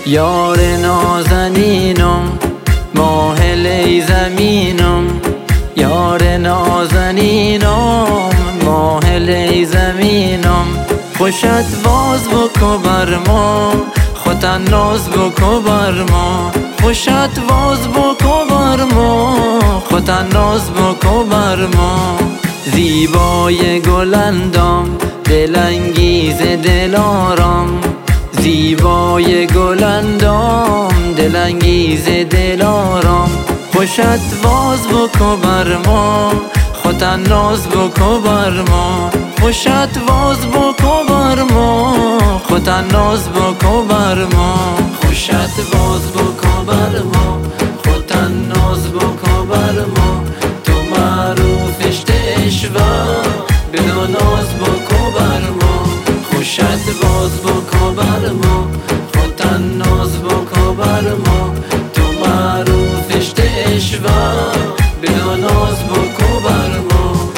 یار نازنینم ماهل ای زمینم، یار نازنینم ماهل ای زمینم. خوشت باز بکو بر ما، خوتن ناز بکو بر ما. خوشت باز بکو بر ما، خوتن ناز بکو بر ما. زیبای گلندام دلانگیز دلارام، زیبای گلندام دلانگیز دلارام. خوشت باز بکو بر ما، خوتن ناز بکو بر ما. خوشت باز بکو بر ما، خوتن ناز بکو بر ما. خوشت باز بکو بر ما، خوتن ناز بکو بر ما. تو معروفش اشوا بدو ناز بکو بر ما. خوشت باز بکو بر ما، خوتن ناز بکو بر ما. تو معروفش اشوا بدو ناز بکو بر ما.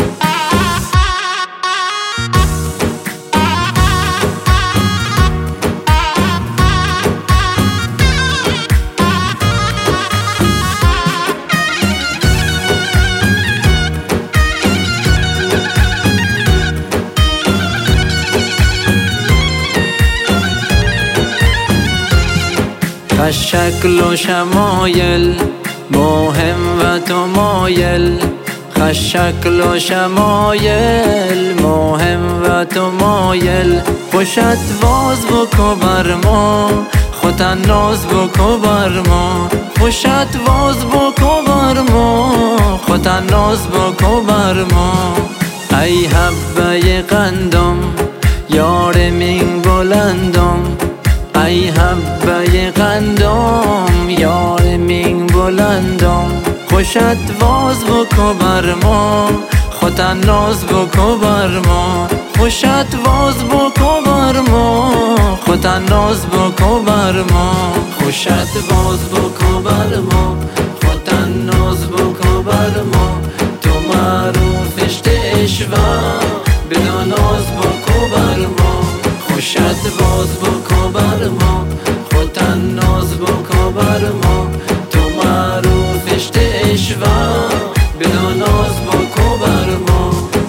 شکل و شمایل مهم و تو مایل، شکل و شمایل مهم و تو مایل. خوشت باز بکو بر ما، خوتن ناز بکو بر ما. خوشت باز بکو بر ما، خوتن ناز بکو بر ما. ای حبه قندم یار من بلندم، ای حبه قندم یار من بلندم. خوشت باز بکو بر ما، خوتن ناز بکو بر ما. خوشت باز بکو بر ما، خوتن ناز بکو بر ما. خوشت باز بکو بر ما، خوتن ناز بکو بر ما. تو معروفش اشوا بدو ناز بکو بر ما. خوشت باز بکو بر ما، خوتن ناز بکو بر ما. تو معروفش اشوا بدو ناز بکو بر ما.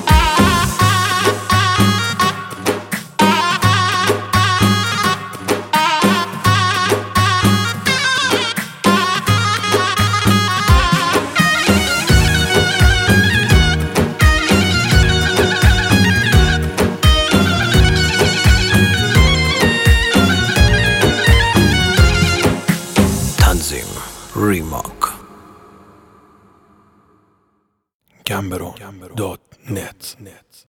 Remark Gambero.net